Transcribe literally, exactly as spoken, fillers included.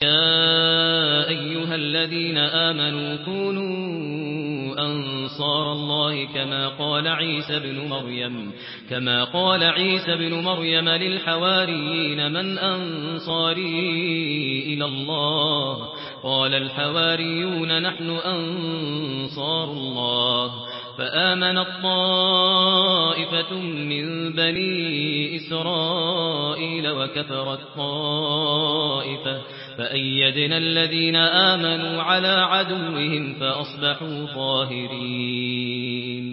يا أيها الذين آمنوا كونوا أنصار الله كما قال عيسى ابن مريم كما قال عيسى ابن مريم للحواريين من أنصاري إلى الله قال الحواريون نحن أنصار الله فآمنت طائفة من بني إسرائيل وكفرت طائفة فأيدنا الذين آمنوا على عدوهم فأصبحوا ظاهرين